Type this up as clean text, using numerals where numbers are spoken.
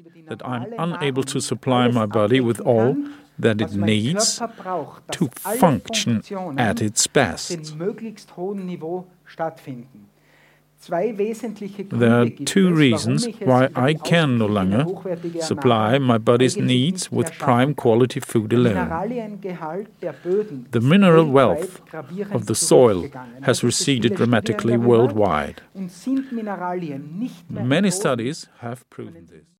that I'm unable to supply my body with all that it needs to function at its best. There are two reasons why I can no longer supply my body's needs with prime quality food alone. The mineral wealth of the soil has receded dramatically worldwide. Many studies have proven this.